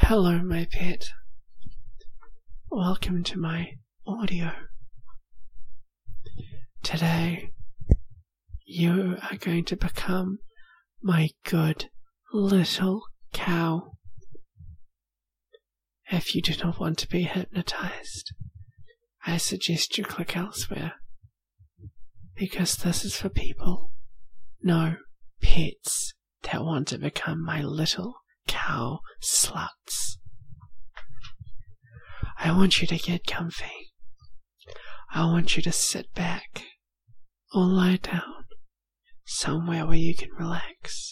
Hello, my pet. Welcome to my audio. Today, you are going to become my good little cow. If you do not want to be hypnotized, I suggest you click elsewhere, because this is for people, no pets, that want to become my little cow sluts. I want you to get comfy. I want you to sit back or lie down somewhere where you can relax.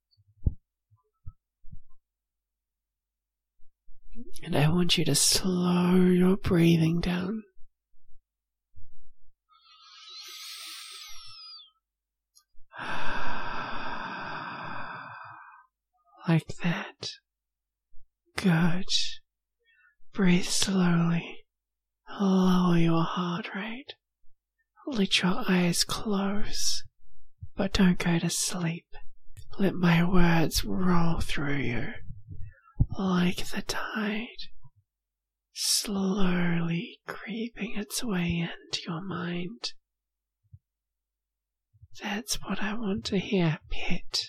And I want you to slow your breathing down. Like that. Good. Breathe slowly. Lower your heart rate. Let your eyes close, but don't go to sleep. Let my words roll through you like the tide, slowly creeping its way into your mind. That's what I want to hear, pet.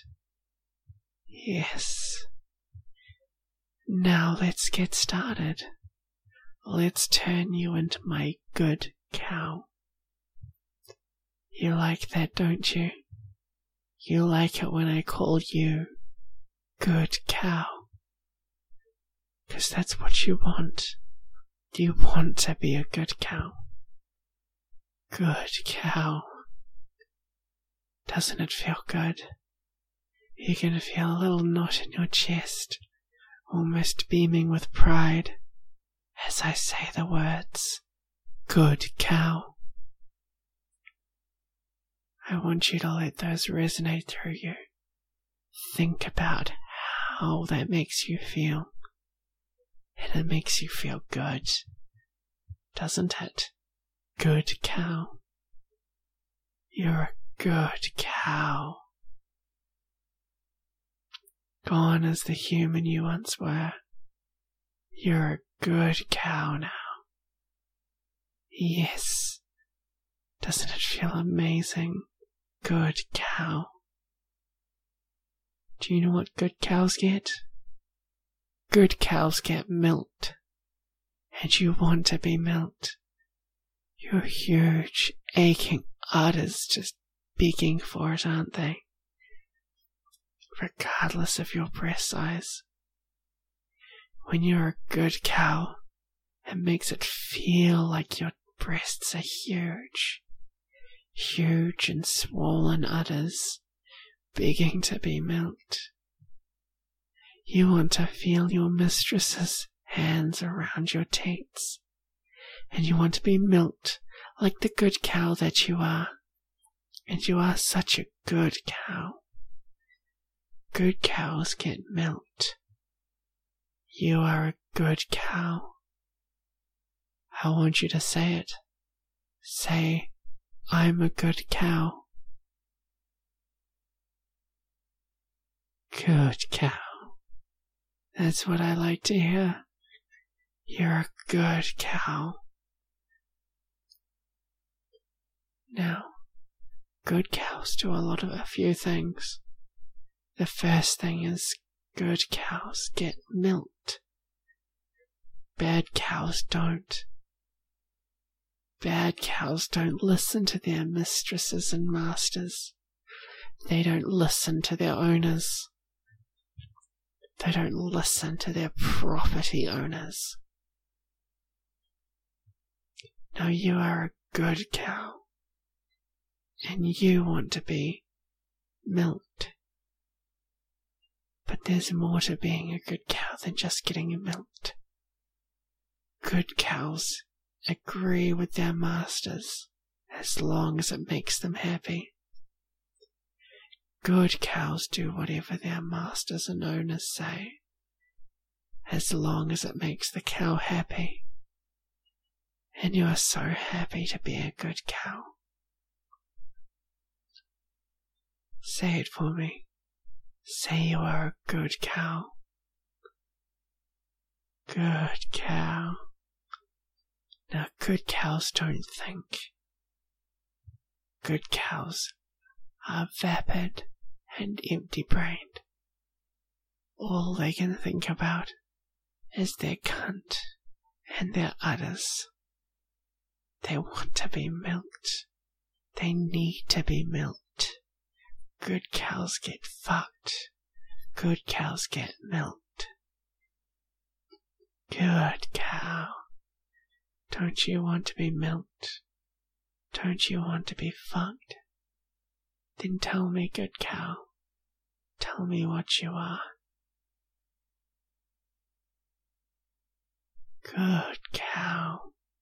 Yes. Now let's get started. Let's turn you into my good cow. You like that, don't you? You like it when I call you good cow. 'Cause that's what you want. You want to be a good cow. Good cow. Doesn't it feel good? You're going to feel a little knot in your chest, almost beaming with pride, as I say the words, good cow. I want you to let those resonate through you. Think about how that makes you feel. And it makes you feel good, doesn't it? Good cow. You're a good cow. Gone is the human you once were. You're a good cow now. Yes. Doesn't it feel amazing? Good cow. Do you know what good cows get? Good cows get milked. And you want to be milked. Your huge, aching udders just begging for it, aren't they? Regardless of your breast size. When you're a good cow, it makes it feel like your breasts are huge. Huge and swollen udders, begging to be milked. You want to feel your mistress's hands around your teats. And you want to be milked like the good cow that you are. And you are such a good cow. Good cows get milked. You are a good cow. I want you to say it. Say, I'm a good cow. Good cow. That's what I like to hear. You're a good cow. Now, good cows do a few things. The first thing is good cows get milked. Bad cows don't. Bad cows don't listen to their mistresses and masters. They don't listen to their owners. They don't listen to their property owners. Now you are a good cow. And you want to be milked. But there's more to being a good cow than just getting milked. Good cows agree with their masters as long as it makes them happy. Good cows do whatever their masters and owners say, as long as it makes the cow happy. And you are so happy to be a good cow. Say it for me. Say you are a good cow. Good cow. Now, good cows don't think. Good cows are vapid and empty-brained. All they can think about is their cunt and their udders. They want to be milked. They need to be milked. Good cows get fucked. Good cows get milked. Good cow. Don't you want to be milked? Don't you want to be fucked? Then tell me, good cow. Tell me what you are. Good cow.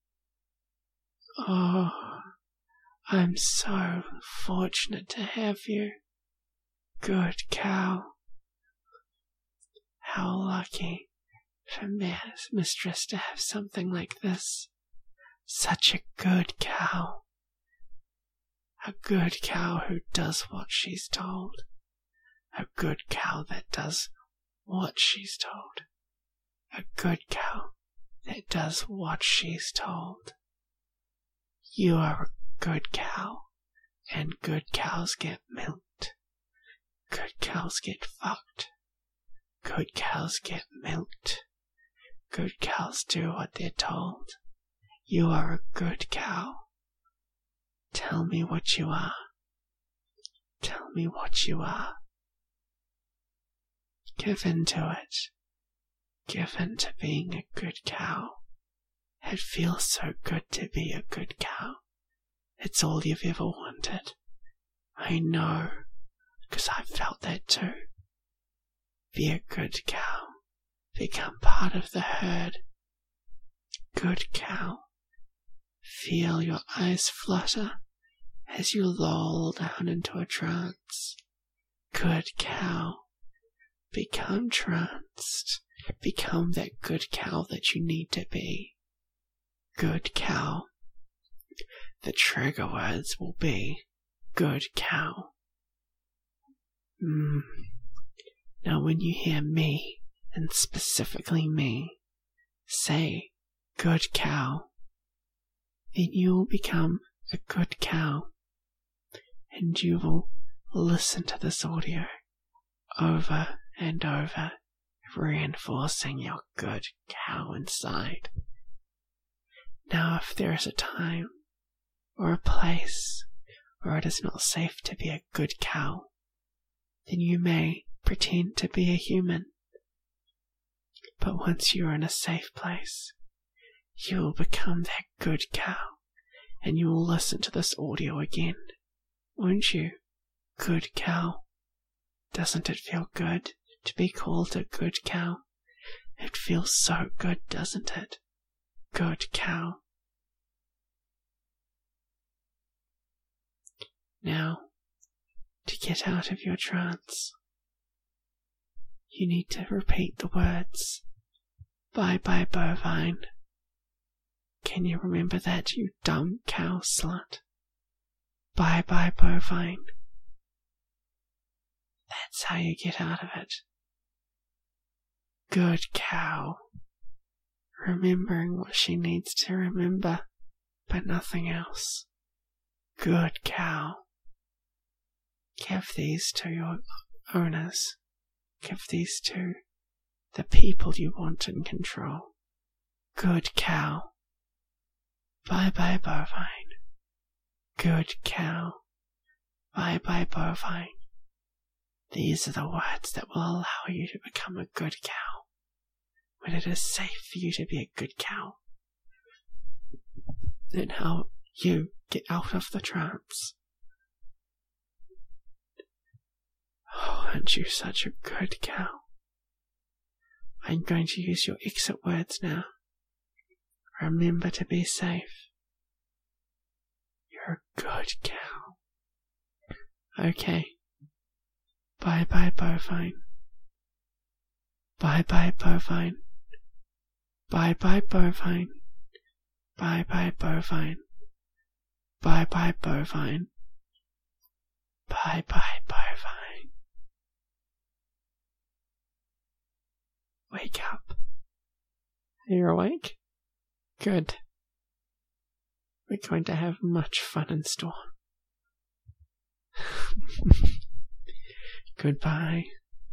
Oh, I'm so fortunate to have you. Good cow. How lucky for Mistress to have something like this. Such a good cow. A good cow who does what she's told. A good cow that does what she's told. A good cow that does what she's told. You are a good cow, and good cows get milked. Good cows get fucked. Good cows get milked. Good cows do what they're told. You are a good cow. Tell me what you are. Tell me what you are. Give in to it. Give in to being a good cow. It feels so good to be a good cow. It's all you've ever wanted. I know, because I've felt that too. Be a good cow. Become part of the herd. Good cow. Feel your eyes flutter as you loll down into a trance. Good cow. Become tranced. Become that good cow that you need to be. Good cow. The trigger words will be good cow. Now when you hear me, and specifically me, say good cow, then you will become a good cow, and you will listen to this audio over and over, reinforcing your good cow inside. Now if there is a time or a place where it is not safe to be a good cow, then you may pretend to be a human. But once you are in a safe place, you will become that good cow, and you will listen to this audio again, won't you? Good cow. Doesn't it feel good to be called a good cow? It feels so good, doesn't it? Good cow. Now, to get out of your trance, you need to repeat the words, "Bye bye bovine." Can you remember that, you dumb cow slut? Bye bye bovine. That's how you get out of it. Good cow. Remembering what she needs to remember, but nothing else. Good cow. Give these to your owners. Give these to the people you want in control. Good cow. Bye bye bovine. Good cow. Bye bye bovine. These are the words that will allow you to become a good cow, when it is safe for you to be a good cow. And how you get out of the trance. Oh, aren't you such a good cow? I'm going to use your exit words now. Remember to be safe. You're a good cow. Okay. Bye bye bovine. Bye bye bovine. Bye bye bovine. Bye bye bovine. Bye bye bovine. Bye bye bovine. Wake up. You're awake? Good. We're going to have much fun in store. Goodbye.